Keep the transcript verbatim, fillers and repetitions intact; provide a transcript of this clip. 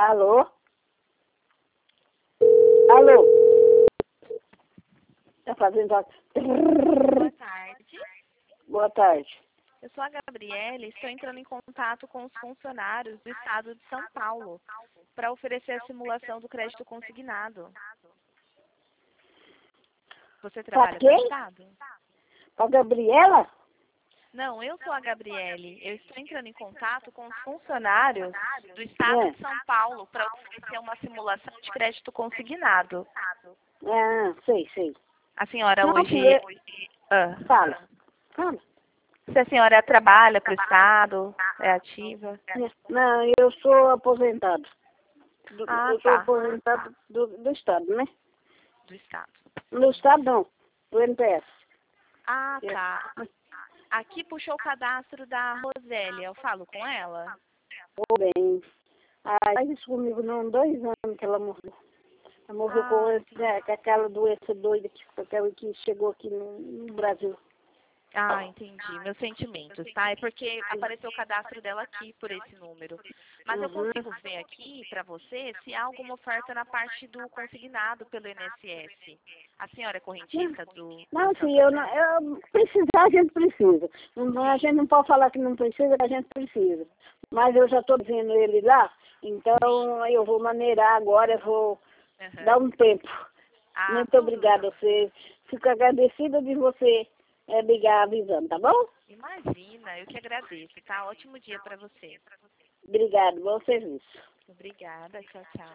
Alô? Alô? Tá fazendo... a- Boa tarde. Boa tarde. Eu sou a Gabriele e estou entrando em contato com os funcionários do Estado de São Paulo para oferecer a simulação do crédito consignado. Você trabalha quem? no Estado? A Gabriela? Não, eu sou a Gabriele. Eu estou entrando em contato com os funcionários do Estado É. de São Paulo para oferecer uma simulação de crédito consignado. Ah, sei, sei. A senhora Não, hoje... filha, Ah. fala. Fala. Se a senhora trabalha para o Estado, é ativa? Não, eu sou aposentado. Do- Ah, eu sou tá. aposentado do, do Estado, né? Do Estado. No Estado não, do N P S. Ah, tá. Aqui puxou o cadastro da Rosélia. Eu falo com ela? Tô bem. Ah, faz isso comigo não, dois anos que ela morreu. Ela morreu com, Ah, esse, né, com aquela doença doida que, com aquela que chegou aqui no, no Brasil. ah, entendi. Meus sentimentos, tá? É porque apareceu o cadastro dela aqui por esse número. Mas eu Uhum. consigo ver aqui para você se há alguma oferta na parte do consignado pelo I N S S. A senhora é correntista do, Não, do filho, eu não, Santander? eu, precisar a gente precisa. Não, a gente não pode falar que não precisa, a gente precisa. Mas eu já estou dizendo ele lá, então eu vou maneirar agora, eu vou Aham. dar um tempo. Ah, Muito tudo obrigada a você. Fico agradecida de você é, ligar avisando, tá bom? Imagina, eu que agradeço, tá? Ótimo dia para você. Obrigado, bom serviço. Obrigada, tchau, tchau.